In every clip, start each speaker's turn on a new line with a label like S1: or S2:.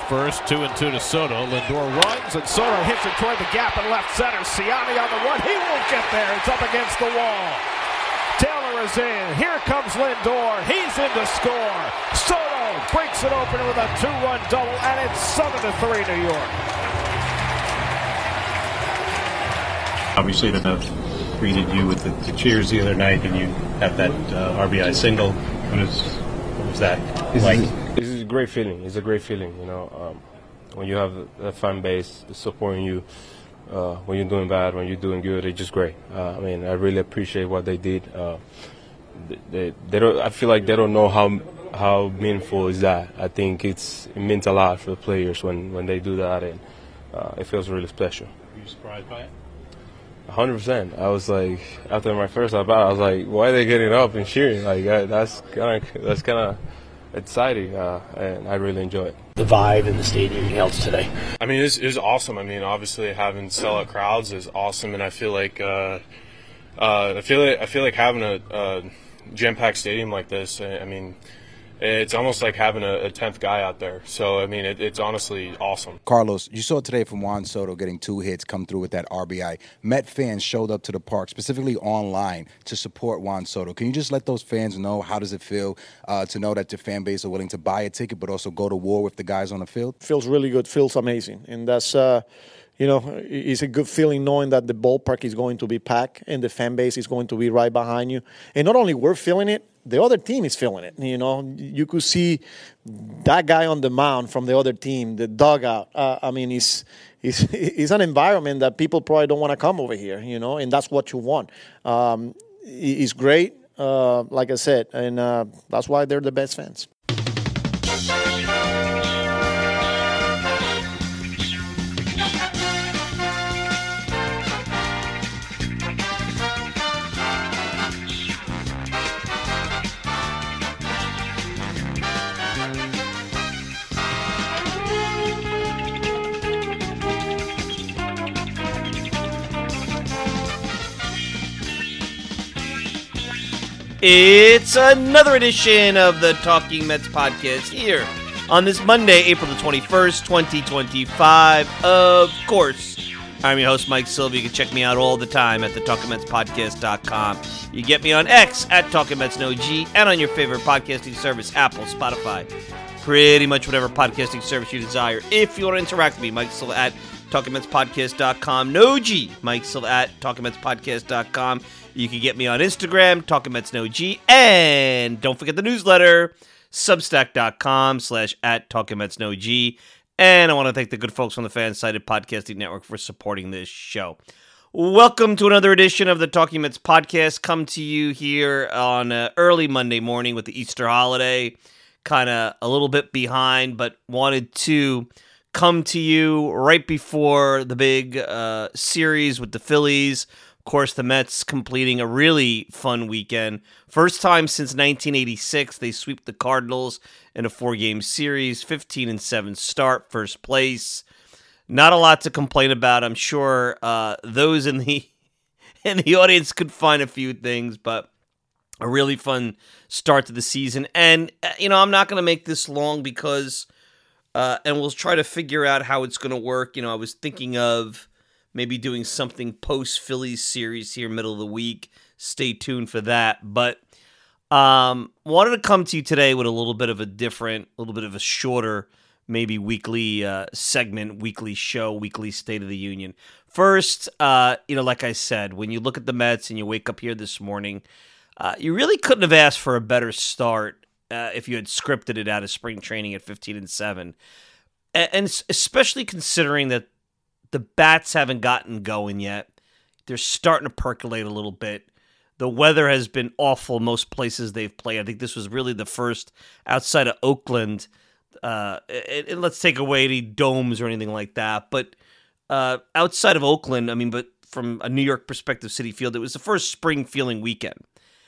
S1: first, 2-2 to Soto. Lindor runs, and Soto hits it toward the gap in left center. Siani on the run. He won't get there. It's up against the wall. Taylor is in. Here comes Lindor. He's in to score. Soto breaks it open with a 2-run double, and it's 7-3 New York.
S2: Obviously, the greeted you with the cheers the other night, and you have that RBI single. What was that like?
S3: This is a great feeling. It's a great feeling, when you have a fan base supporting you when you're doing bad, when you're doing good. It's just great. I really appreciate what they did. They don't. I feel like they don't know how meaningful is that. I think it means a lot for the players when they do that, and it feels really special.
S2: Were you surprised by it?
S3: 100%. I was like, after my first at bat, I was like, why are they getting up and cheering? Like that's kind of exciting, and I really enjoy it.
S4: The vibe in the stadium else today.
S3: It was awesome. Obviously having sellout crowds is awesome, and I feel like having a jam-packed stadium like this. It's almost like having a 10th guy out there. So, it's honestly awesome.
S5: Carlos, you saw today from Juan Soto getting 2 hits, come through with that RBI. Met fans showed up to the park, specifically online, to support Juan Soto. Can you just let those fans know how does it feel to know that your fan base are willing to buy a ticket but also go to war with the guys on the field?
S6: Feels really good. Feels amazing. And that's, it's a good feeling knowing that the ballpark is going to be packed and the fan base is going to be right behind you. And not only we're feeling it, the other team is feeling it. You could see that guy on the mound from the other team, the dugout. It's an environment that people probably don't want to come over here, and that's what you want. It's great, like I said, and that's why they're the best fans.
S7: It's another edition of the Talking Mets podcast here on this Monday, April the 21st, 2025. Of course, I'm your host, Mike Silva. You can check me out all the time at thetalkingmetspodcast.com. You get me on X at TalkingMetsNoG and on your favorite podcasting service, Apple, Spotify, pretty much whatever podcasting service you desire. If you want to interact with me, Mike Silva at TalkingMetsPodcast.com. No G, Mike Silva at TalkingMetsPodcast.com. You can get me on Instagram, TalkingMetsNoG, and don't forget the newsletter, Substack.com/at TalkingMetsNoG. And I want to thank the good folks from the Fansided Podcasting Network for supporting this show. Welcome to another edition of the Talking Mets podcast. Come to you here on early Monday morning with the Easter holiday. Kind of a little bit behind, but wanted to come to you right before the big series with the Phillies. Of course, the Mets completing a really fun weekend. First time since 1986, they sweep the Cardinals in a 4-game series, 15-7 start, first place. Not a lot to complain about. I'm sure those in the audience could find a few things, but a really fun start to the season. And, I'm not going to make this long because, and we'll try to figure out how it's going to work. I was thinking of maybe doing something post-Phillies series here, middle of the week. Stay tuned for that. But wanted to come to you today with a little bit of a shorter, maybe weekly segment, weekly show, weekly State of the Union. First, like I said, when you look at the Mets and you wake up here this morning, you really couldn't have asked for a better start if you had scripted it out of spring training at 15-7. And especially considering that the bats haven't gotten going yet. They're starting to percolate a little bit. The weather has been awful most places they've played. I think this was really the first outside of Oakland. And let's take away any domes or anything like that. But outside of Oakland, but from a New York perspective, Citi Field, it was the first spring feeling weekend.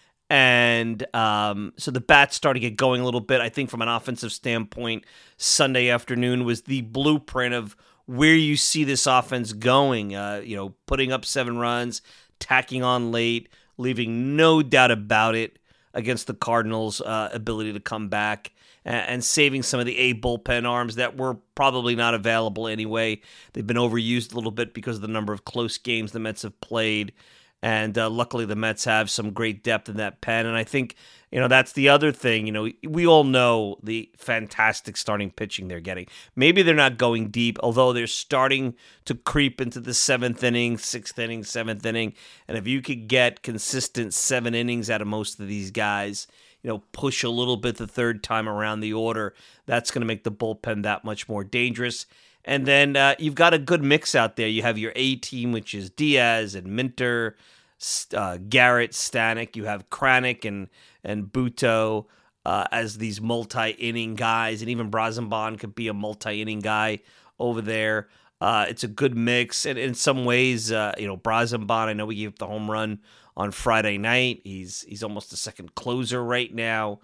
S7: And so the bats started to get going a little bit. I think from an offensive standpoint, Sunday afternoon was the blueprint of where you see this offense going, putting up 7 runs, tacking on late, leaving no doubt about it against the Cardinals' ability to come back. and saving some of the A bullpen arms that were probably not available anyway. They've been overused a little bit because of the number of close games the Mets have played. And luckily, the Mets have some great depth in that pen. And I think, that's the other thing. We all know the fantastic starting pitching they're getting. Maybe they're not going deep, although they're starting to creep into the 7th inning, 6th inning, 7th inning. And if you could get consistent 7 innings out of most of these guys, push a little bit the third time around the order, that's going to make the bullpen that much more dangerous. And then you've got a good mix out there. You have your A team, which is Diaz and Minter, Garrett, Stanek. You have Kranick and Buto as these multi-inning guys. And even Brazenbon could be a multi-inning guy over there. It's a good mix. And in some ways, Brazenbon, I know we gave up the home run on Friday night. He's almost a second closer right now.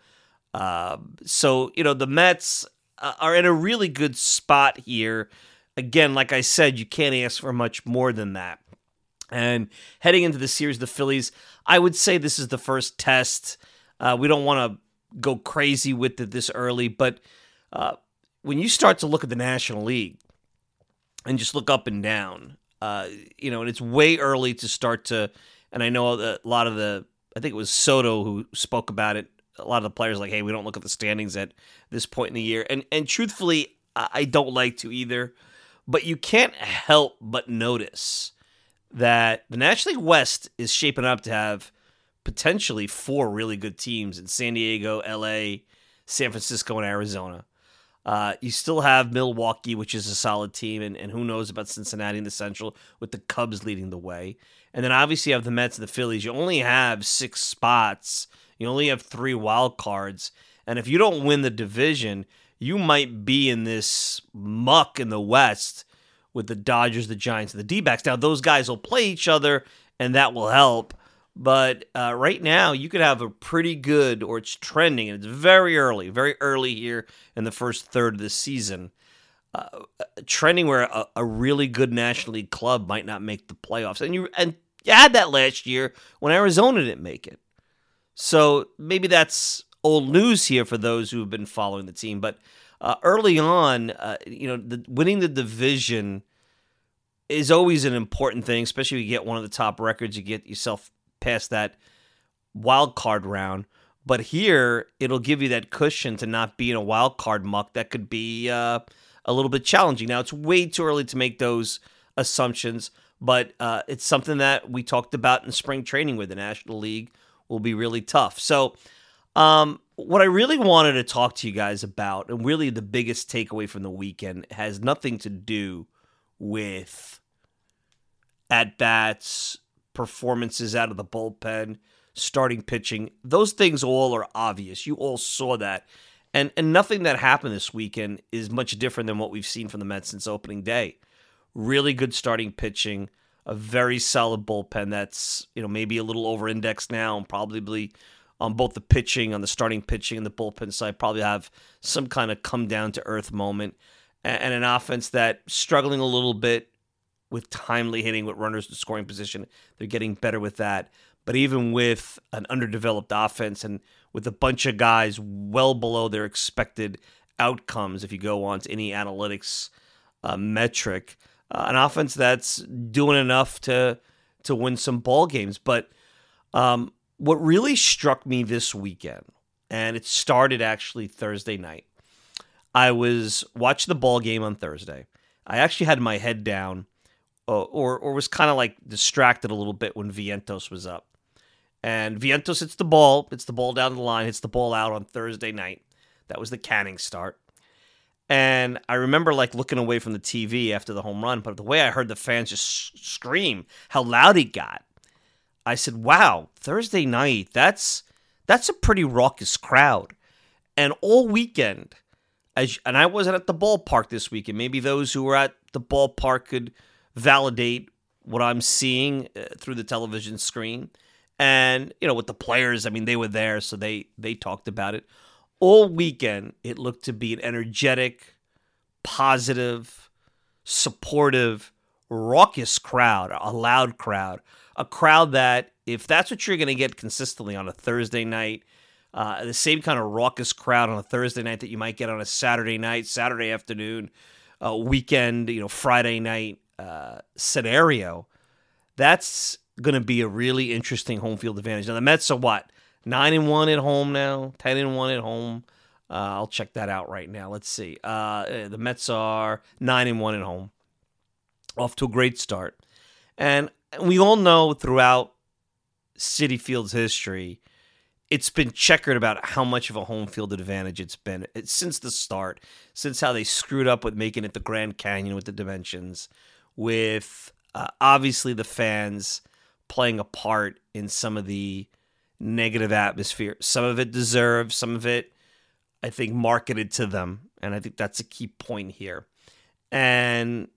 S7: So the Mets are in a really good spot here. Again, like I said, you can't ask for much more than that. And heading into the series, the Phillies, I would say this is the first test. We don't want to go crazy with it this early, but when you start to look at the National League and just look up and down, and it's way early to start to, and I know a lot of I think it was Soto who spoke about it, a lot of the players like, hey, we don't look at the standings at this point in the year. And truthfully, I don't like to either. But you can't help but notice that the National League West is shaping up to have potentially 4 really good teams in San Diego, LA, San Francisco, and Arizona. You still have Milwaukee, which is a solid team, and who knows about Cincinnati in the Central with the Cubs leading the way. And then obviously you have the Mets and the Phillies. You only have 6 spots. You only have 3 wild cards. And if you don't win the division, you might be in this muck in the West with the Dodgers, the Giants, and the D-backs. Now, those guys will play each other, and that will help. But right now, you could have a pretty good, or it's trending, and it's very early here in the first third of the season, trending where a really good National League club might not make the playoffs. And you had that last year when Arizona didn't make it. So maybe that's old news here for those who have been following the team. But early on, winning the division is always an important thing, especially if you get one of the top records, you get yourself past that wild card round. But here, it'll give you that cushion to not be in a wild card muck that could be a little bit challenging. Now, it's way too early to make those assumptions, but it's something that we talked about in spring training with the National League will be really tough. So what I really wanted to talk to you guys about, and really the biggest takeaway from the weekend, has nothing to do with at-bats, performances out of the bullpen, starting pitching. Those things all are obvious. You all saw that. And nothing that happened this weekend is much different than what we've seen from the Mets since opening day. Really good starting pitching, a very solid bullpen that's, maybe a little over-indexed now, and probably on both the pitching, on the starting pitching and the bullpen side, probably have some kind of come-down-to-earth moment, and an offense that's struggling a little bit with timely hitting with runners in scoring position. They're getting better with that. But even with an underdeveloped offense and with a bunch of guys well below their expected outcomes, if you go on to any analytics metric, an offense that's doing enough to win some ball games. But what really struck me this weekend, and it started actually Thursday night, I was watching the ball game on Thursday. I actually had my head down or was kind of like distracted a little bit when Vientos was up. And Vientos hits the ball down the line, hits the ball out on Thursday night. That was the Canning start. And I remember looking away from the TV after the home run, but the way I heard the fans just scream, how loud he got, I said, wow, Thursday night, that's a pretty raucous crowd. And all weekend, and I wasn't at the ballpark this weekend, maybe those who were at the ballpark could validate what I'm seeing through the television screen. And, with the players, they were there, so they talked about it. All weekend, it looked to be an energetic, positive, supportive, raucous crowd, a loud crowd, a crowd that, if that's what you're going to get consistently on a Thursday night, The same kind of raucous crowd on a Thursday night that you might get on a Saturday night, Saturday afternoon, weekend, Friday night scenario. That's going to be a really interesting home field advantage. Now, the Mets are what? 9-1 at home now, 10-1 at home. I'll check that out right now. Let's see. The Mets are 9-1 at home. Off to a great start. And we all know throughout Citi Field's history, it's been checkered about how much of a home field advantage it's been since the start, since how they screwed up with making it the Grand Canyon with the dimensions, with obviously the fans playing a part in some of the negative atmosphere. Some of it deserved, some of it, I think, marketed to them. And I think that's a key point here. And,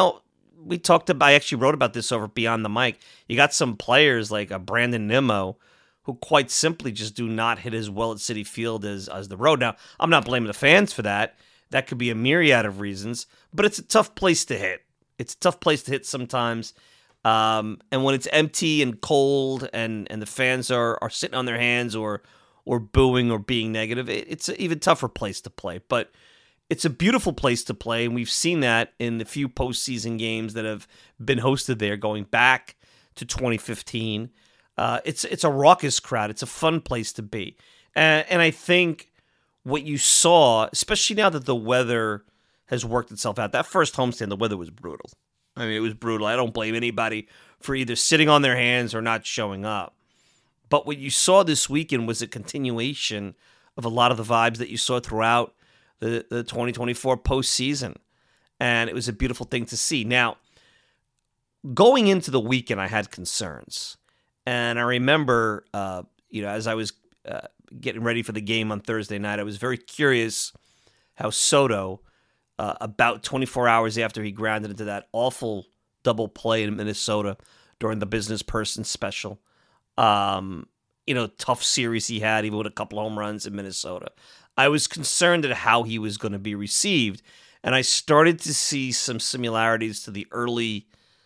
S7: I actually wrote about this over Beyond the Mic. You got some players like a Brandon Nimmo who quite simply just do not hit as well at Citi Field as the road. Now, I'm not blaming the fans for that. That could be a myriad of reasons, but it's a tough place to hit. It's a tough place to hit sometimes. And when it's empty and cold and the fans are sitting on their hands or booing or being negative, it's an even tougher place to play. But it's a beautiful place to play, and we've seen that in the few postseason games that have been hosted there going back to 2015. It's a raucous crowd. It's a fun place to be. And I think what you saw, especially now that the weather has worked itself out, that first homestand, the weather was brutal. I mean, it was brutal. I don't blame anybody for either sitting on their hands or not showing up. But what you saw this weekend was a continuation of a lot of the vibes that you saw throughout the 2024 postseason. And it was a beautiful thing to see. Now, going into the weekend, I had concerns. And I remember, as I was getting ready for the game on Thursday night, I was very curious how Soto, about 24 hours after he grounded into that awful double play in Minnesota during the business person special, tough series he had, even with a couple home runs in Minnesota. I was concerned at how he was going to be received, and I started to see some similarities to the early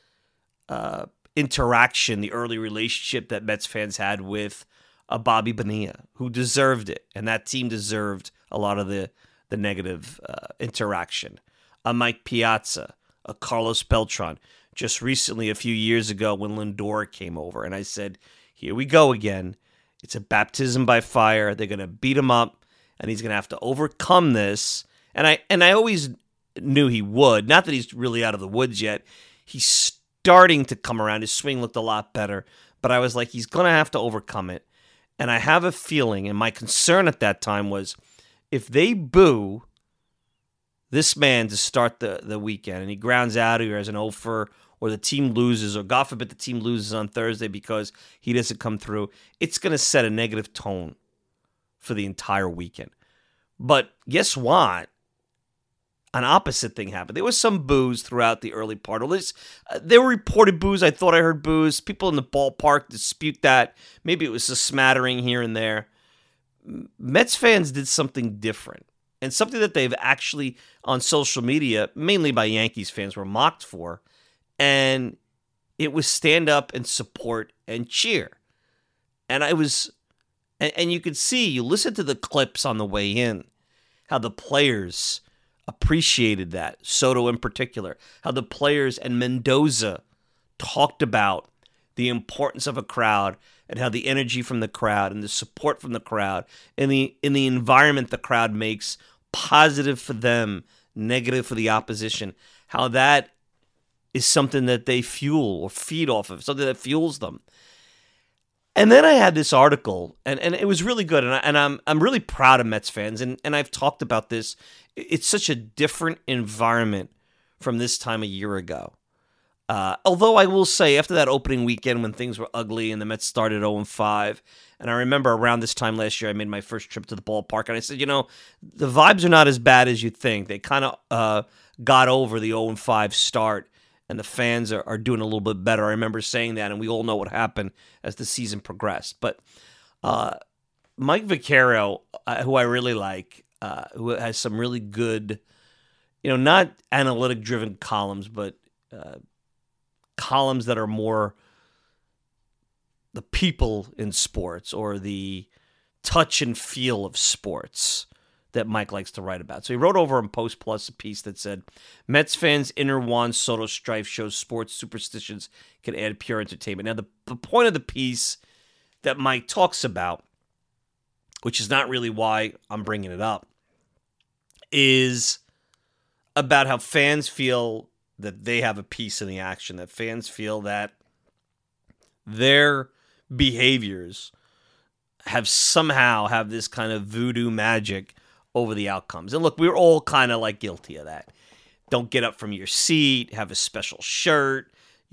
S7: interaction, the early relationship that Mets fans had with Bobby Bonilla, who deserved it, and that team deserved a lot of the negative interaction. A Mike Piazza, a Carlos Beltran. Just recently, a few years ago, when Lindor came over, and I said, here we go again. It's a baptism by fire. They're going to beat him up, and he's going to have to overcome this. And I always knew he would. Not that he's really out of the woods yet. He's starting to come around. His swing looked a lot better. But I was like, he's going to have to overcome it. And I have a feeling, and my concern at that time was, if they boo this man to start the weekend and he grounds out or has an 0-for, or the team loses, or God forbid the team loses on Thursday because he doesn't come through, it's going to set a negative tone for the entire weekend. But guess what? An opposite thing happened. There was some boos throughout the early part. There were reported boos. I thought I heard boos. People in the ballpark dispute that. Maybe it was a smattering here and there. Mets fans did something different, and something that they've actually, on social media, mainly by Yankees fans, were mocked for, and it was stand up and support and cheer. And you could see, you listen to the clips on the way in, how the players appreciated that, Soto in particular, how the players and Mendoza talked about the importance of a crowd and how the energy from the crowd and the support from the crowd and the environment the crowd makes positive for them, negative for the opposition, how that is something that they fuel or feed off of, something that fuels them. And then I had this article, and it was really good, and I'm really proud of Mets fans, and I've talked about this. It's such a different environment from this time a year ago. Although I will say, after that opening weekend when things were ugly and the Mets started 0-5, and I remember around this time last year I made my first trip to the ballpark, and I said, the vibes are not as bad as you think. They kind of got over the 0-5 start, and the fans are doing a little bit better. I remember saying that, and we all know what happened as the season progressed. But Mike Vaccaro, who I really like, who has some really good, not analytic-driven columns, but columns that are more the people in sports or the touch and feel of sports that Mike likes to write about. So he wrote over in Post Plus a piece that said, Mets fans' inner Juan Soto strife shows sports superstitions can add pure entertainment. Now, the point of the piece that Mike talks about, which is not really why I'm bringing it up, is about how fans feel that they have a piece in the action, that fans feel that their behaviors have this kind of voodoo magic over the outcomes. And look, we're all kind of like guilty of that. Don't get up from your seat, have a special shirt,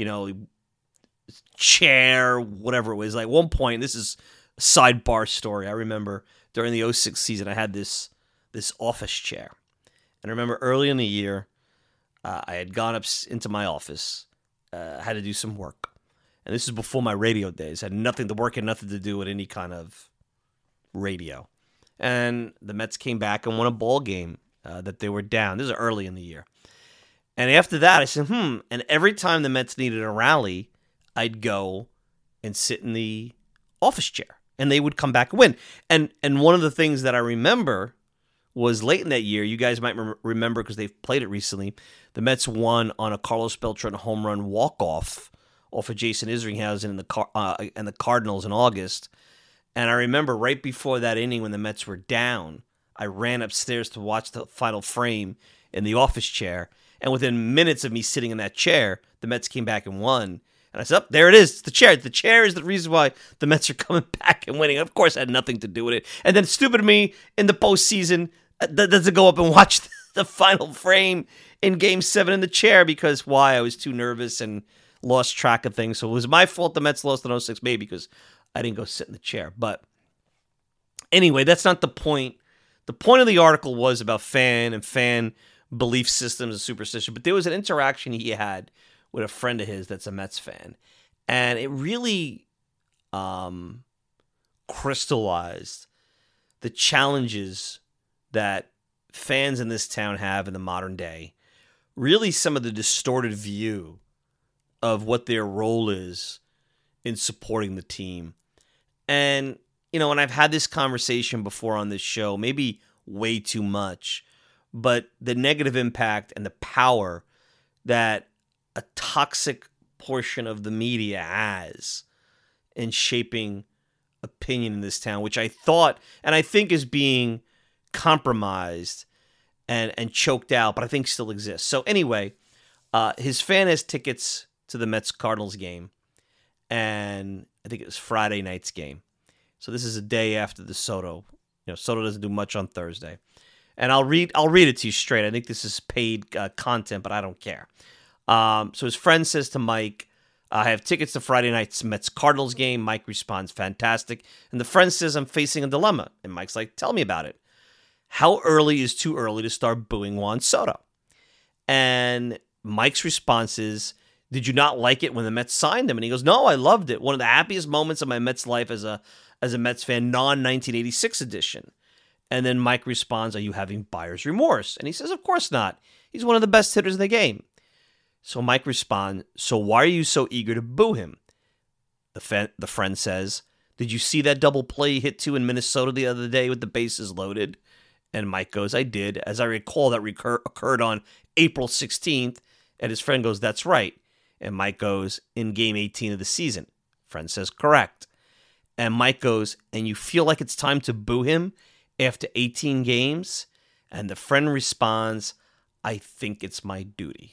S7: chair, whatever it was. Like one point, this is a sidebar story. I remember during the 06 season, I had this office chair. And I remember early in the year, I had gone up into my office, had to do some work. And this is before my radio days. Had nothing to work and nothing to do with any kind of radio. And the Mets came back and won a ball game that they were down. This is early in the year. And after that, I said, And every time the Mets needed a rally, I'd go and sit in the office chair. And they would come back and win. And one of the things that I remember was late in that year, you guys might remember because they've played it recently, the Mets won on a Carlos Beltran home run walk-off of Jason Isringhausen and the Cardinals in August. And I remember right before that inning when the Mets were down, I ran upstairs to watch the final frame in the office chair. And within minutes of me sitting in that chair, the Mets came back and won. And I said, there it is, the chair. The chair is the reason why the Mets are coming back and winning. Of course, it had nothing to do with it. And then stupid me in the postseason doesn't go up and watch the final frame in Game 7 in the chair because why? I was too nervous and lost track of things. So it was my fault the Mets lost in 06, maybe because I didn't go sit in the chair. But anyway, that's not the point. The point of the article was about fan belief systems and superstition. But there was an interaction he had with a friend of his that's a Mets fan. And it really crystallized the challenges that fans in this town have in the modern day. Really some of the distorted view of what their role is in supporting the team. And, and I've had this conversation before on this show, maybe way too much, but the negative impact and the power that a toxic portion of the media has in shaping opinion in this town, which I thought and I think is being compromised and choked out, but I think still exists. So anyway, his fan has tickets to the Mets Cardinals game, and I think it was Friday night's game. So this is a day after the Soto. Soto doesn't do much on Thursday, and I'll read it to you straight. I think this is paid content, but I don't care. So his friend says to Mike, I have tickets to Friday night's Mets Cardinals game. Mike responds, fantastic. And the friend says, I'm facing a dilemma. And Mike's like, tell me about it. How early is too early to start booing Juan Soto? And Mike's response is, did you not like it when the Mets signed him? And he goes, no, I loved it. One of the happiest moments of my Mets life as a Mets fan, non-1986 edition. And then Mike responds, are you having buyer's remorse? And he says, of course not. He's one of the best hitters in the game. So Mike responds, so why are you so eager to boo him? The friend says, did you see that double play he hit to in Minnesota the other day with the bases loaded? And Mike goes, I did. As I recall, that occurred on April 16th. And his friend goes, that's right. And Mike goes, in game 18 of the season. Friend says, correct. And Mike goes, and you feel like it's time to boo him after 18 games? And the friend responds, I think it's my duty.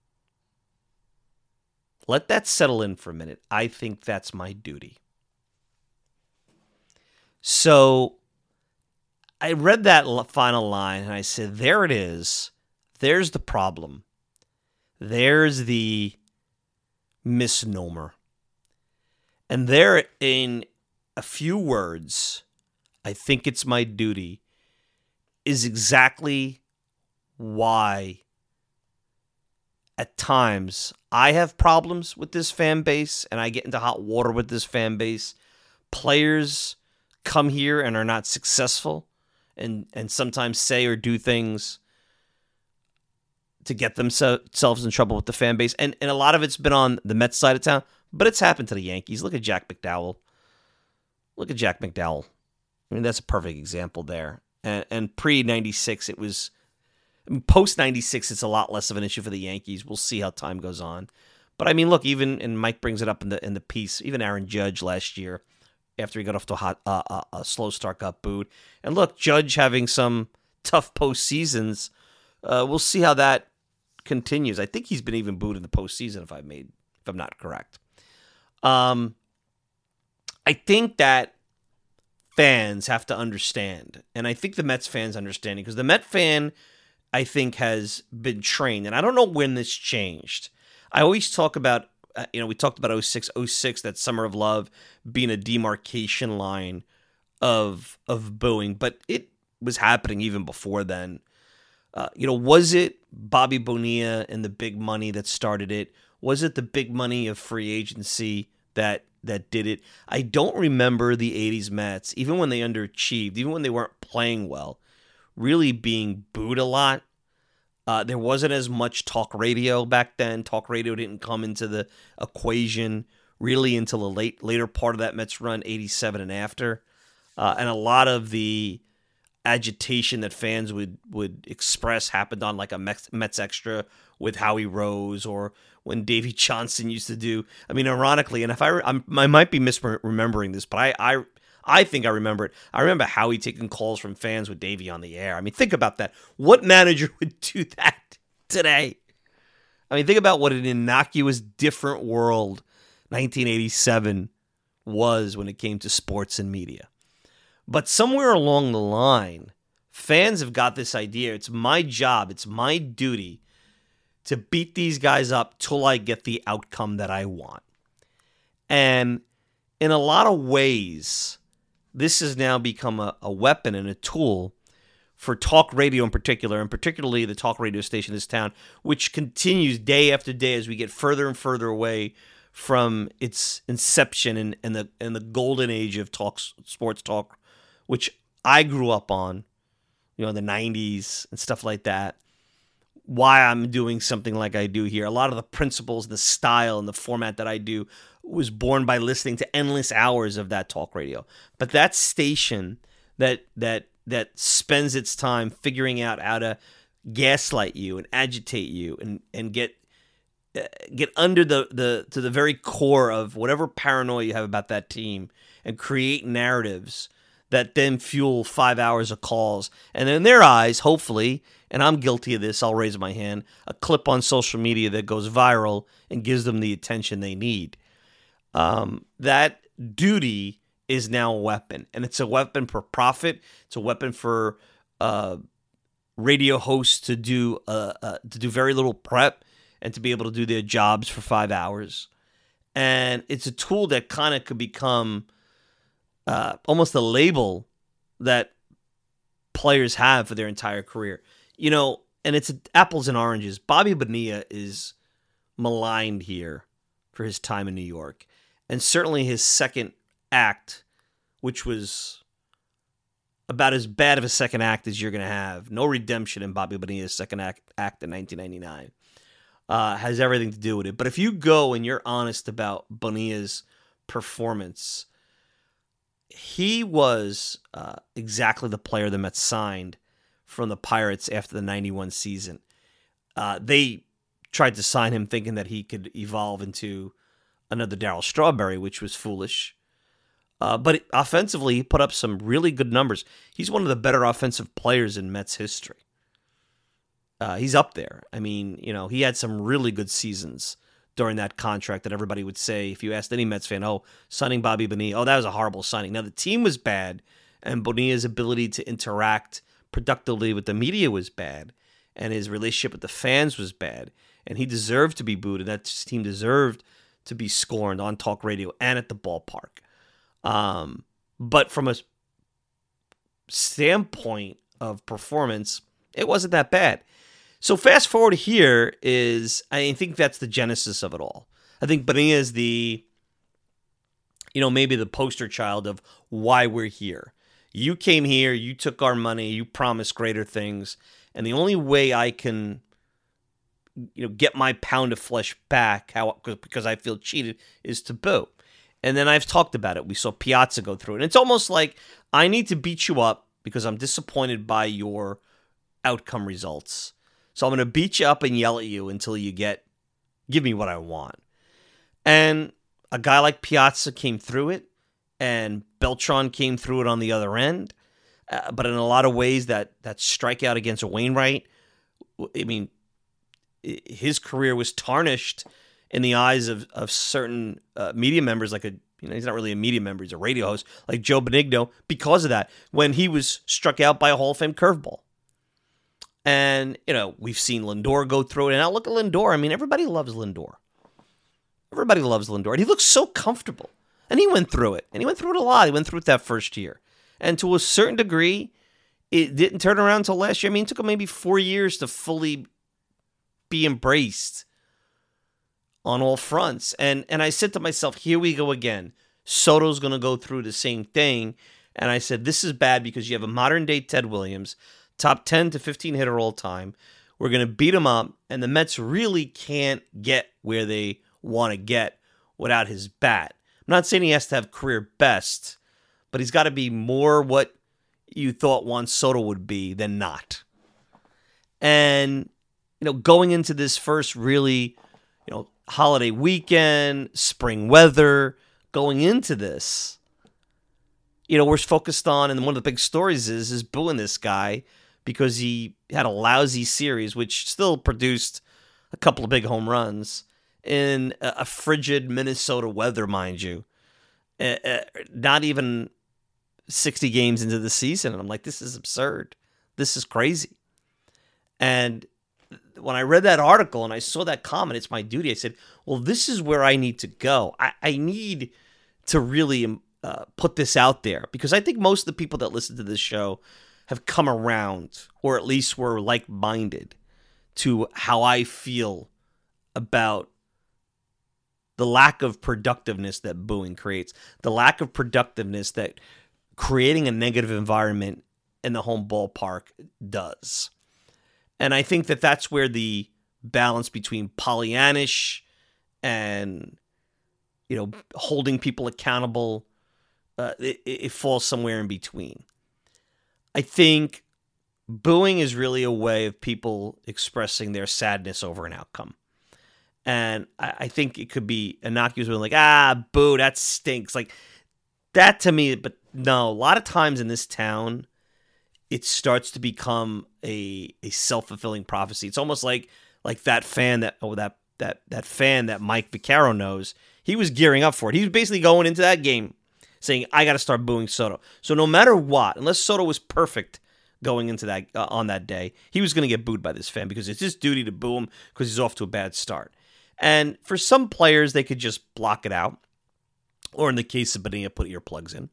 S7: Let that settle in for a minute. I think that's my duty. So I read that final line and I said, there it is. There's the problem. There's the misnomer. And there, in a few words, I think it's my duty, is exactly why at times I have problems with this fan base and I get into hot water with this fan base. Players come here and are not successful and sometimes say or do things to get themselves in trouble with the fan base. And a lot of it's been on the Mets side of town, but it's happened to the Yankees. Look at Jack McDowell. I mean, that's a perfect example there. And pre-96, it was... I mean, post-96, it's a lot less of an issue for the Yankees. We'll see how time goes on. But, I mean, look, even... And Mike brings it up in the piece. Even Aaron Judge last year, after he got off to a slow start, got booed. And, look, Judge having some tough postseasons, we'll see how that continues. I think he's been even booed in the postseason, if I'm not correct. I think that fans have to understand, and I think the Mets fans understand, because the Met fan, I think, has been trained, and I don't know when this changed. I always talk about, we talked about 06, that Summer of Love being a demarcation line of booing, but it was happening even before then. Was it Bobby Bonilla and the big money that started it? Was it the big money of free agency that did it? I don't remember the 80s Mets, even when they underachieved, even when they weren't playing well, really being booed a lot. There wasn't as much talk radio back then. Talk radio didn't come into the equation really until the later part of that Mets run, 87 and after. And a lot of the agitation that fans would express happened on like a Mets Extra with Howie Rose, or when Davey Johnson used to do. I mean, ironically, and if I might be misremembering this, but I think I remember it. I remember Howie taking calls from fans with Davey on the air. I mean, think about that. What manager would do that today? I mean, think about what an innocuous, different world 1987 was when it came to sports and media. But somewhere along the line, fans have got this idea. It's my job, it's my duty to beat these guys up till I get the outcome that I want. And in a lot of ways, this has now become a weapon and a tool for talk radio in particular, and particularly the talk radio station in this town, which continues day after day as we get further and further away from its inception and the golden age of sports talk, which I grew up on, in the 90s and stuff like that. Why I'm doing something like I do here. A lot of the principles, the style, and the format that I do was born by listening to endless hours of that talk radio. But that station that spends its time figuring out how to gaslight you and agitate you and get under to the very core of whatever paranoia you have about that team and create narratives that then fuel 5 hours of calls. And in their eyes, hopefully, and I'm guilty of this, I'll raise my hand, a clip on social media that goes viral and gives them the attention they need. That duty is now a weapon, and it's a weapon for profit. It's a weapon for radio hosts to do very little prep and to be able to do their jobs for 5 hours. And it's a tool that kind of could become almost a label that players have for their entire career. And it's apples and oranges. Bobby Bonilla is maligned here for his time in New York. And certainly his second act, which was about as bad of a second act as you're going to have. No redemption in Bobby Bonilla's second act in 1999. Has everything to do with it. But if you go and you're honest about Bonilla's performance, he was exactly the player the Mets signed from the Pirates after the 91 season. They tried to sign him thinking that he could evolve into another Darryl Strawberry, which was foolish. But offensively, he put up some really good numbers. He's one of the better offensive players in Mets history. He's up there. I mean, he had some really good seasons during that contract that everybody would say, if you asked any Mets fan, signing Bobby Bonilla, that was a horrible signing. Now, the team was bad, and Bonilla's ability to interact productively with the media was bad, and his relationship with the fans was bad, and he deserved to be booed, and that team deserved to be scorned on talk radio and at the ballpark. But from a standpoint of performance, it wasn't that bad. So fast forward here I think that's the genesis of it all. I think Bonilla is maybe the poster child of why we're here. You came here, you took our money, you promised greater things, and the only way I can, get my pound of flesh back, because I feel cheated, is to boo. And then I've talked about it. We saw Piazza go through it. And it's almost like I need to beat you up because I'm disappointed by your outcome results. So I'm going to beat you up and yell at you until you give me what I want. And a guy like Piazza came through it, and Beltran came through it on the other end. But in a lot of ways, that strikeout against Wainwright, I mean, his career was tarnished in the eyes of certain media members, like he's not really a media member, he's a radio host, like Joe Benigno, because of that, when he was struck out by a Hall of Fame curveball. And, we've seen Lindor go through it. And now look at Lindor. I mean, everybody loves Lindor. Everybody loves Lindor. And he looks so comfortable. And he went through it. And he went through it a lot. He went through it that first year. And to a certain degree, it didn't turn around until last year. I mean, it took him maybe 4 years to fully be embraced on all fronts. And I said to myself, here we go again. Soto's going to go through the same thing. And I said, this is bad because you have a modern-day Ted Williams, top 10 to 15 hitter all time. We're going to beat him up, and the Mets really can't get where they want to get without his bat. I'm not saying he has to have career best, but he's got to be more what you thought Juan Soto would be than not. And, going into this first really, holiday weekend, spring weather, going into this, we're focused on, and one of the big stories is booing this guy because he had a lousy series, which still produced a couple of big home runs in a frigid Minnesota weather, mind you. Not even 60 games into the season. And I'm like, this is absurd. This is crazy. And when I read that article and I saw that comment, it's my duty. I said, well, this is where I need to go. I need to really put this out there because I think most of the people that listen to this show have come around, or at least were like-minded to how I feel about the lack of productiveness that booing creates, the lack of productiveness that creating a negative environment in the home ballpark does. And I think that that's where the balance between Pollyannish and, holding people accountable, it falls somewhere in between. I think booing is really a way of people expressing their sadness over an outcome. And I think it could be innocuous, like, boo, that stinks. Like, that to me, but no, a lot of times in this town, it starts to become a self-fulfilling prophecy. It's almost like that fan that fan that Mike Vaccaro knows. He was gearing up for it. He was basically going into that game saying, I got to start booing Soto. So no matter what, unless Soto was perfect going into that on that day, he was going to get booed by this fan because it's his duty to boo him because he's off to a bad start. And for some players, they could just block it out. Or in the case of Bonilla, put earplugs in.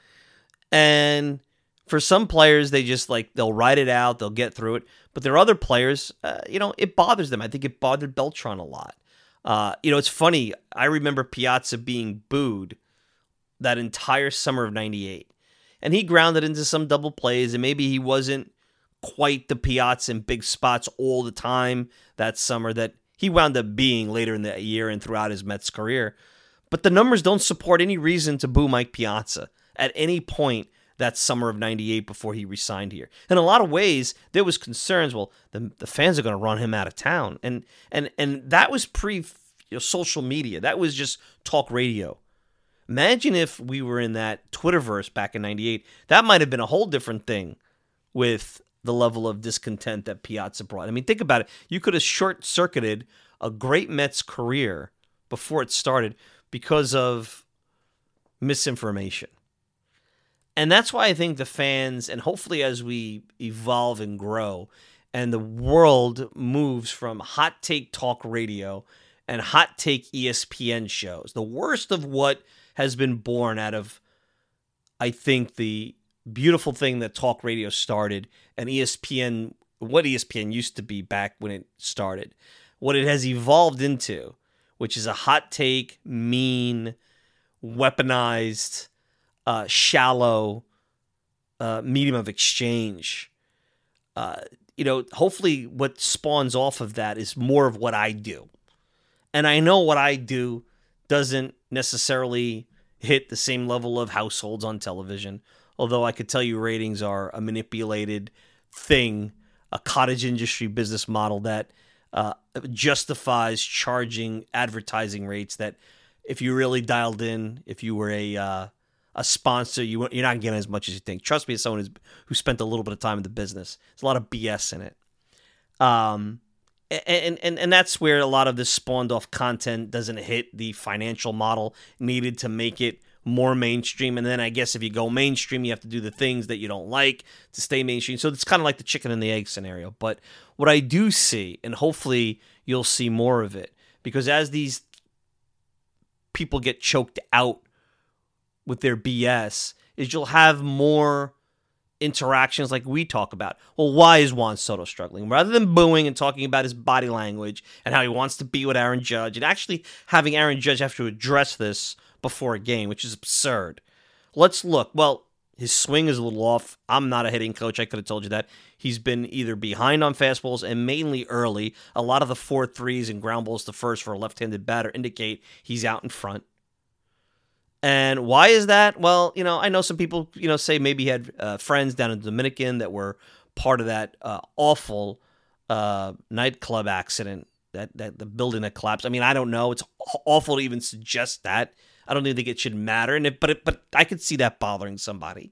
S7: And for some players, they just they'll write it out, they'll get through it. But there are other players, it bothers them. I think it bothered Beltran a lot. It's funny. I remember Piazza being booed that entire summer of 98. And he grounded into some double plays, and maybe he wasn't quite the Piazza in big spots all the time that summer that he wound up being later in the year and throughout his Mets career. But the numbers don't support any reason to boo Mike Piazza at any point that summer of 98 before he resigned here. In a lot of ways, there was concerns, well, the fans are going to run him out of town. And that was pre-social media. That was just talk radio. Imagine if we were in that Twitterverse back in 98. That might have been a whole different thing with the level of discontent that Piazza brought. I mean, think about it. You could have short-circuited a great Mets career before it started because of misinformation. And that's why I think the fans, and hopefully as we evolve and grow, and the world moves from hot take talk radio and hot take ESPN shows, the worst of what has been born out of, I think, the beautiful thing that talk radio started and ESPN, what ESPN used to be back when it started, what it has evolved into, which is a hot take, mean, weaponized, shallow medium of exchange. Hopefully what spawns off of that is more of what I do. And I know what I do doesn't necessarily hit the same level of households on television. Although I could tell you ratings are a manipulated thing, a cottage industry business model that justifies charging advertising rates that if you really dialed in, if you were a sponsor, you're not getting as much as you think. Trust me, as someone who spent a little bit of time in the business. There's a lot of BS in it. And that's where a lot of this spawned off content doesn't hit the financial model needed to make it more mainstream. And then I guess if you go mainstream, you have to do the things that you don't like to stay mainstream. So it's kind of like the chicken and the egg scenario. But what I do see, and hopefully you'll see more of it, because as these people get choked out with their BS, is you'll have more interactions like we talk about. Well, why is Juan Soto struggling? Rather than booing and talking about his body language and how he wants to be with Aaron Judge, and actually having Aaron Judge have to address this before a game, which is absurd. Let's look. Well, his swing is a little off. I'm not a hitting coach. I could have told you that. He's been either behind on fastballs and mainly early. A lot of the 4-3s and ground balls to first for a left-handed batter indicate he's out in front. And why is that? Well, I know some people, say maybe he had friends down in the Dominican that were part of that awful nightclub accident, that the building that collapsed. I mean, I don't know. It's awful to even suggest that. I don't think it should matter. But I could see that bothering somebody.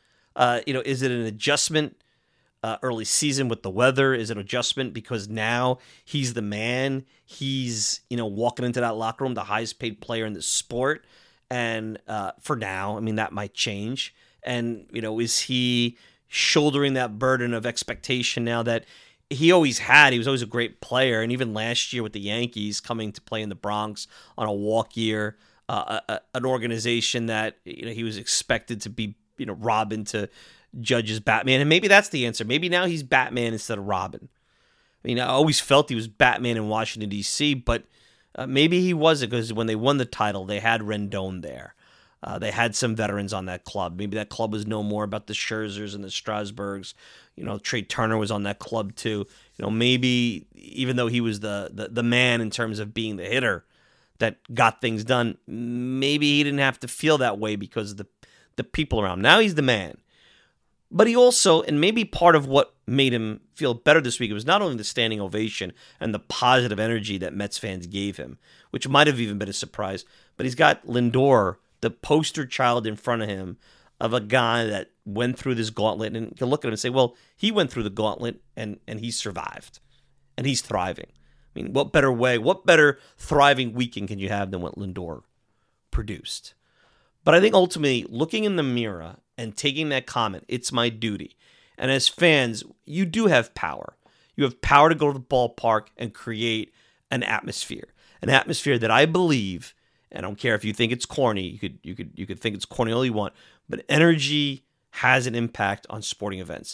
S7: Is it an adjustment early season with the weather? Is it an adjustment because now he's the man? He's, walking into that locker room, the highest paid player in the sport. And for now, I mean, that might change. And, is he shouldering that burden of expectation now that he always had? He was always a great player. And even last year with the Yankees coming to play in the Bronx on a walk year, an organization that, he was expected to be, Robin to Judge's Batman. And maybe that's the answer. Maybe now he's Batman instead of Robin. I mean, I always felt he was Batman in Washington, D.C., but maybe he wasn't, because when they won the title, they had Rendon there. They had some veterans on that club. Maybe that club was no more about the Scherzers and the Strasburgs. Trey Turner was on that club too. Maybe even though he was the man in terms of being the hitter that got things done, maybe he didn't have to feel that way because of the people around him. Now he's the man. But he also, and maybe part of what made him feel better this week, it was not only the standing ovation and the positive energy that Mets fans gave him, which might have even been a surprise, but he's got Lindor, the poster child in front of him of a guy that went through this gauntlet, and you can look at him and say, well, he went through the gauntlet and he survived, and he's thriving. I mean, what better thriving weekend can you have than what Lindor produced? But I think ultimately, looking in the mirror and taking that comment, it's my duty. And as fans, you do have power. You have power to go to the ballpark and create an atmosphere that I believe, and I don't care if you think it's corny, you could think it's corny all you want, but energy has an impact on sporting events.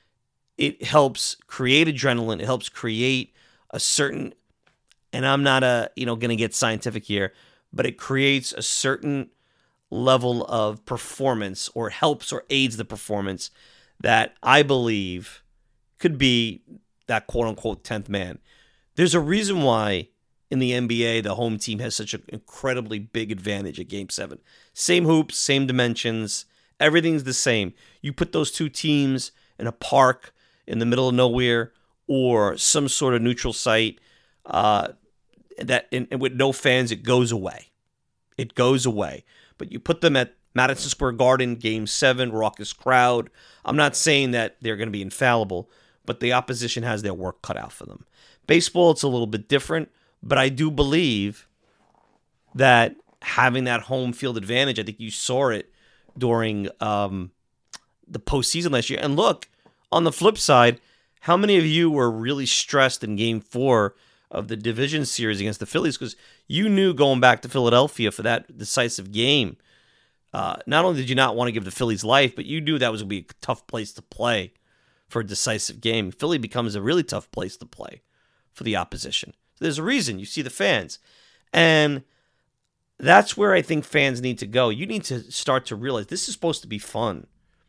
S7: It helps create adrenaline. It helps create a certain, and I'm not going to get scientific here, but it creates a certain level of performance, or helps or aids the performance that I believe could be that quote-unquote 10th man. There's a reason why in the NBA the home team has such an incredibly big advantage at Game 7. Same hoops, same dimensions, everything's the same. You put those two teams in a park in the middle of nowhere or some sort of neutral site and with no fans, it goes away. It goes away. But you put them at Madison Square Garden, Game 7, raucous crowd. I'm not saying that they're going to be infallible, but the opposition has their work cut out for them. Baseball, it's a little bit different, but I do believe that having that home field advantage, I think you saw it during the postseason last year. And look, on the flip side, how many of you were really stressed in Game 4 of the division series against the Phillies, because you knew going back to Philadelphia for that decisive game, not only did you not want to give the Phillies life, but you knew that was going to be a tough place to play for a decisive game. Philly becomes a really tough place to play for the opposition. So there's a reason. You see the fans. And that's where I think fans need to go. You need to start to realize this is supposed to be fun.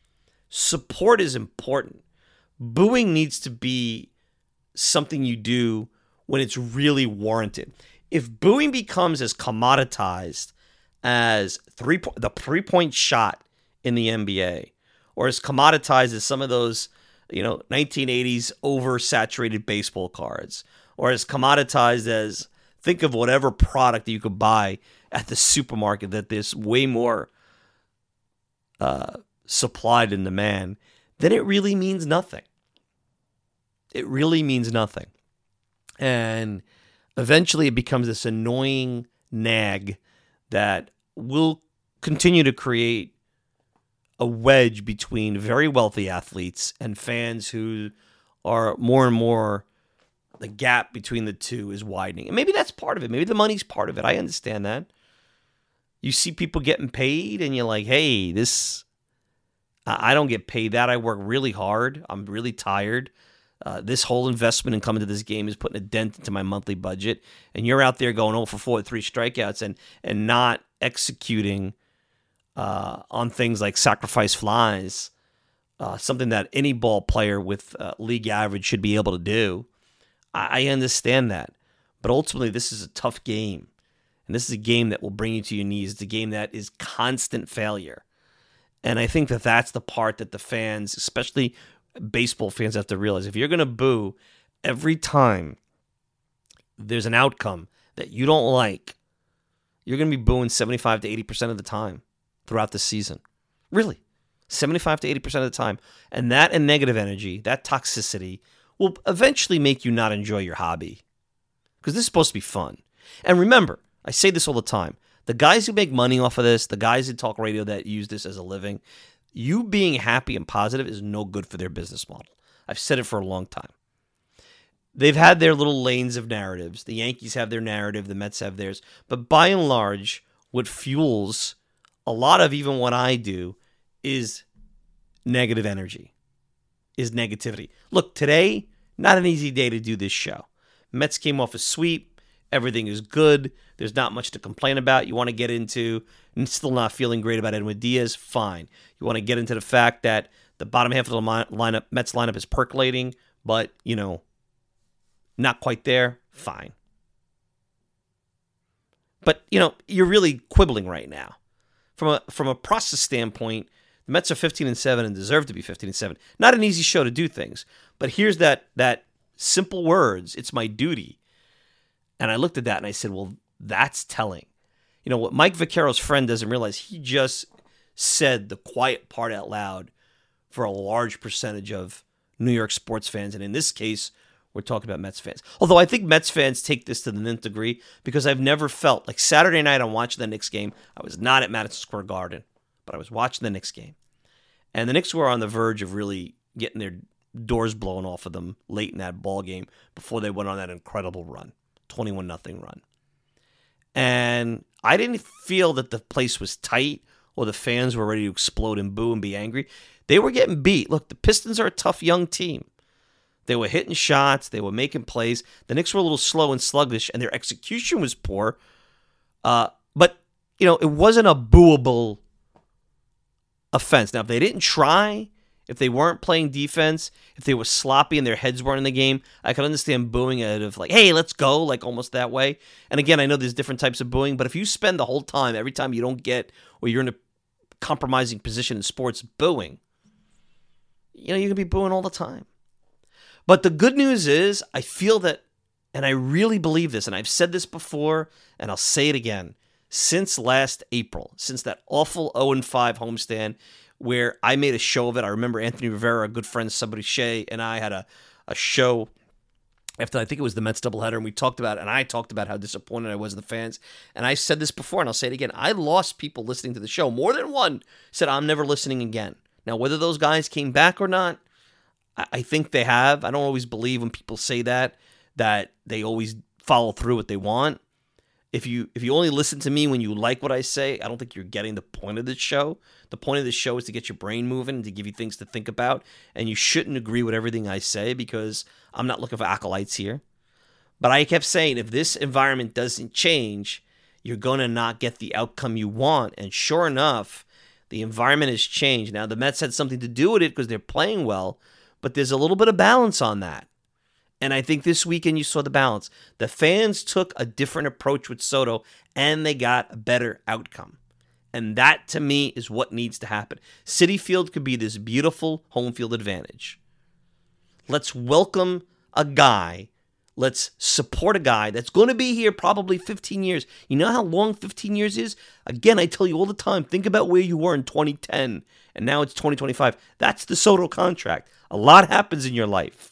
S7: Support is important. Booing needs to be something you do when it's really warranted. If booing becomes as commoditized as the 3-point shot in the NBA, or as commoditized as some of those, 1980s oversaturated baseball cards, or as commoditized as, think of whatever product that you could buy at the supermarket that there's way more supply than demand, then it really means nothing. It really means nothing. And eventually it becomes this annoying nag that will continue to create a wedge between very wealthy athletes and fans who are more and more, the gap between the two is widening. And maybe that's part of it. Maybe the money's part of it. I understand that. You see people getting paid and you're like, hey, I don't get paid that. I work really hard. I'm really tired. This whole investment in coming to this game is putting a dent into my monthly budget. And you're out there going 0 for 4 with 3 strikeouts and not executing on things like sacrifice flies, something that any ball player with league average should be able to do. I understand that. But ultimately, this is a tough game. And this is a game that will bring you to your knees. It's a game that is constant failure. And I think that that's the part that the fans, especially baseball fans, have to realize. If you're going to boo every time there's an outcome that you don't like, you're going to be booing 75 to 80% of the time throughout the season. Really. 75 to 80% of the time. And that and negative energy, that toxicity, will eventually make you not enjoy your hobby. Because this is supposed to be fun. And remember, I say this all the time, the guys who make money off of this, the guys in talk radio that use this as a living, you being happy and positive is no good for their business model. I've said it for a long time. They've had their little lanes of narratives. The Yankees have their narrative, the Mets have theirs. But by and large, what fuels a lot of even what I do is negative energy, is negativity. Look, today, not an easy day to do this show. Mets came off a sweep. Everything is good. There's not much to complain about. You want to get into, and still not feeling great about Edwin Diaz? Fine. You want to get into the fact that the bottom half of the lineup, Mets lineup, is percolating, but, not quite there? Fine. But, you're really quibbling right now. From a process standpoint, the Mets are 15-7 and deserve to be 15-7. Not an easy show to do things, but here's that simple words, it's my duty. And I looked at that and I said, well, that's telling. What Mike Vaccaro's friend doesn't realize, he just said the quiet part out loud for a large percentage of New York sports fans. And in this case, we're talking about Mets fans. Although I think Mets fans take this to the nth degree, because I've never felt like Saturday night I'm watching the Knicks game. I was not at Madison Square Garden, but I was watching the Knicks game. And the Knicks were on the verge of really getting their doors blown off of them late in that ball game before they went on that incredible run. 21-0 run. And I didn't feel that the place was tight or the fans were ready to explode and boo and be angry. They were getting beat. Look, the Pistons are a tough young team. They were hitting shots. They were making plays. The Knicks were a little slow and sluggish, and their execution was poor. But, it wasn't a booable offense. Now, if they didn't try, if they weren't playing defense, if they were sloppy and their heads weren't in the game, I could understand booing out of like, hey, let's go, like almost that way. And again, I know there's different types of booing, but if you spend the whole time, every time you don't get, or you're in a compromising position in sports, booing, you can be booing all the time. But the good news is, I feel that, and I really believe this, and I've said this before, and I'll say it again, since last April, since that awful 0-5 homestand, where I made a show of it. I remember Anthony Rivera, a good friend, somebody Shea, and I had a show after, I think it was the Mets doubleheader, and we talked about it, and I talked about how disappointed I was in the fans. And I said this before, and I'll say it again. I lost people listening to the show. More than one said, I'm never listening again. Now, whether those guys came back or not, I think they have. I don't always believe when people say that they always follow through what they want. If you only listen to me when you like what I say, I don't think you're getting the point of this show. The point of this show is to get your brain moving and to give you things to think about. And you shouldn't agree with everything I say, because I'm not looking for acolytes here. But I kept saying, if this environment doesn't change, you're going to not get the outcome you want. And sure enough, the environment has changed. Now, the Mets had something to do with it because they're playing well, but there's a little bit of balance on that. And I think this weekend you saw the balance. The fans took a different approach with Soto, and they got a better outcome. And that, to me, is what needs to happen. Citi Field could be this beautiful home field advantage. Let's welcome a guy. Let's support a guy that's going to be here probably 15 years. You know how long 15 years is? Again, I tell you all the time, think about where you were in 2010, and now it's 2025. That's the Soto contract. A lot happens in your life.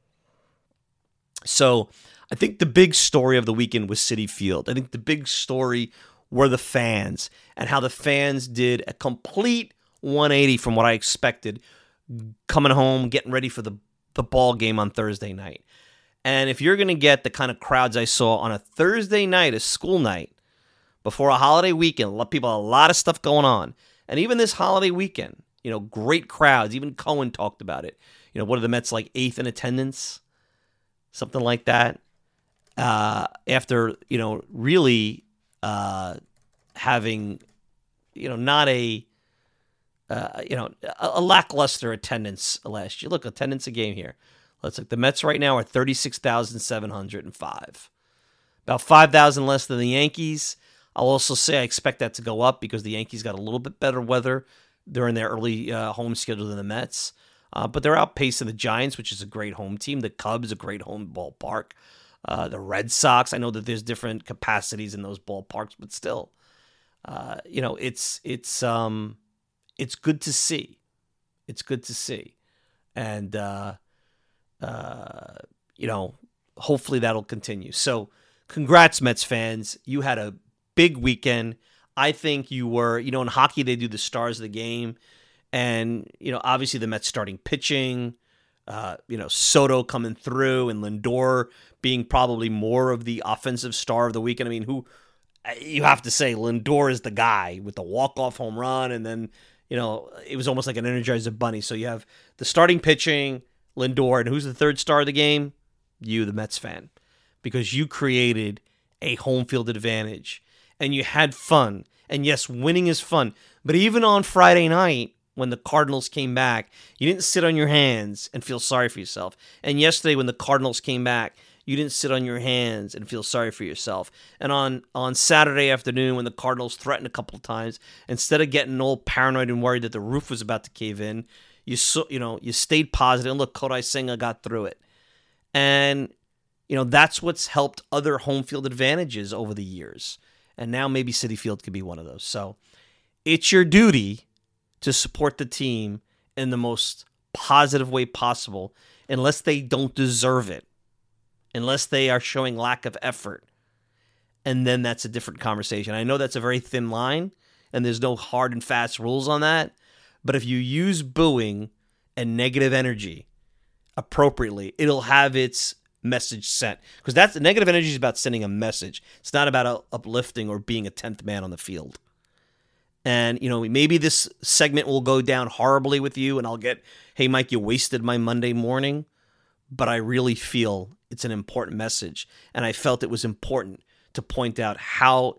S7: So I think the big story of the weekend was Citi Field. I think the big story were the fans and how the fans did a complete 180 from what I expected coming home, getting ready for the ball game on Thursday night. And if you're going to get the kind of crowds I saw on a Thursday night, a school night, before a holiday weekend, a lot of stuff going on. And even this holiday weekend, great crowds. Even Cohen talked about it. What are the Mets, like 8th in attendance? Something like that. After, really having, not a lackluster attendance last year. Look, attendance a game here. Let's look. The Mets right now are 36,705. About 5,000 less than the Yankees. I'll also say I expect that to go up because the Yankees got a little bit better weather during their early home schedule than the Mets. But they're outpacing the Giants, which is a great home team. The Cubs, a great home ballpark. The Red Sox, I know that there's different capacities in those ballparks, but still, it's good to see. It's good to see. And, hopefully that'll continue. So congrats, Mets fans. You had a big weekend. I think you were, in hockey, they do the stars of the game. And, obviously the Mets starting pitching, Soto coming through and Lindor being probably more of the offensive star of the weekend. I mean, you have to say Lindor is the guy with the walk-off home run. And then, it was almost like an Energizer bunny. So you have the starting pitching, Lindor, and who's the third star of the game? You, the Mets fan, because you created a home field advantage and you had fun. And yes, winning is fun. But even on Friday night, when the Cardinals came back, you didn't sit on your hands and feel sorry for yourself. And yesterday, when the Cardinals came back, you didn't sit on your hands and feel sorry for yourself. And on Saturday afternoon, when the Cardinals threatened a couple of times, instead of getting all paranoid and worried that the roof was about to cave in, you stayed positive. And look, Kodai Senga got through it. And, that's what's helped other home field advantages over the years. And now maybe Citi Field could be one of those. So it's your duty to support the team in the most positive way possible, unless they don't deserve it, unless they are showing lack of effort. And then that's a different conversation. I know that's a very thin line, and there's no hard and fast rules on that. But if you use booing and negative energy appropriately, it'll have its message sent. Because that's the negative energy is about sending a message. It's not about uplifting or being a 10th man on the field. And, maybe this segment will go down horribly with you and I'll get, hey, Mike, you wasted my Monday morning. But I really feel it's an important message. And I felt it was important to point out how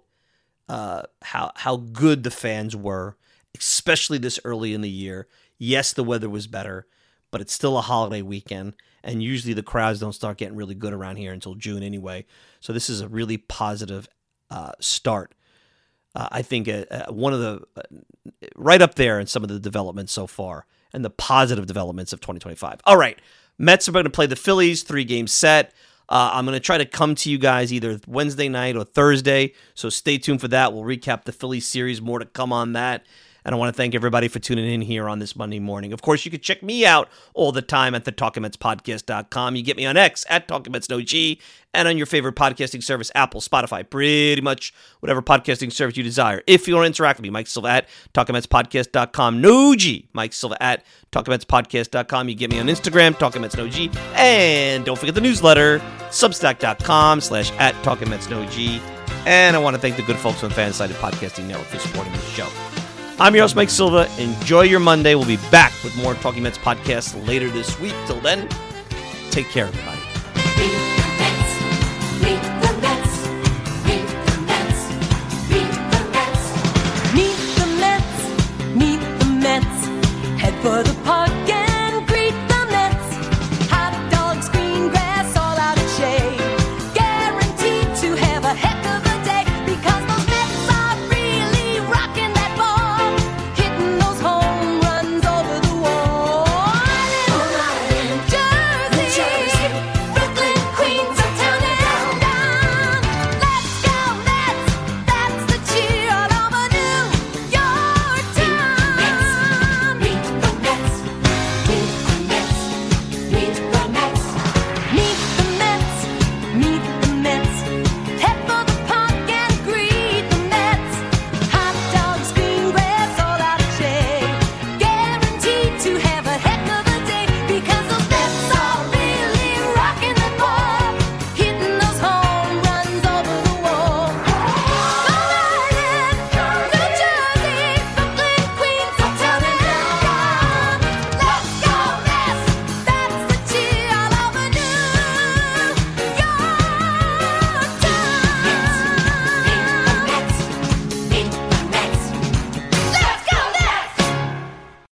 S7: good the fans were, especially this early in the year. Yes, the weather was better, but it's still a holiday weekend. And usually the crowds don't start getting really good around here until June anyway. So this is a really positive start. I think one of the right up there in some of the developments so far and the positive developments of 2025. All right, Mets are going to play the Phillies, 3-game set. I'm going to try to come to you guys either Wednesday night or Thursday, so stay tuned for that. We'll recap the Phillies series, more to come on that. And I want to thank everybody for tuning in here on this Monday morning. Of course, you can check me out all the time at the TalkingMetsPodcast.com. You get me on X at TalkingMetsNoG and on your favorite podcasting service, Apple, Spotify, pretty much whatever podcasting service you desire. If you want to interact with me, Mike Silva at TalkingMetsPodcast.com. NoG, Mike Silva at TalkingMetsPodcast.com. You get me on Instagram, TalkingMetsNoG. And don't forget the newsletter, Substack.com/ at TalkingMetsNoG. And I want to thank the good folks on the Fansided Podcasting Network for supporting this show. I'm your host, Mike Silva. Enjoy your Monday. We'll be back with more Talking Mets podcasts later this week. Till then, take care, everybody.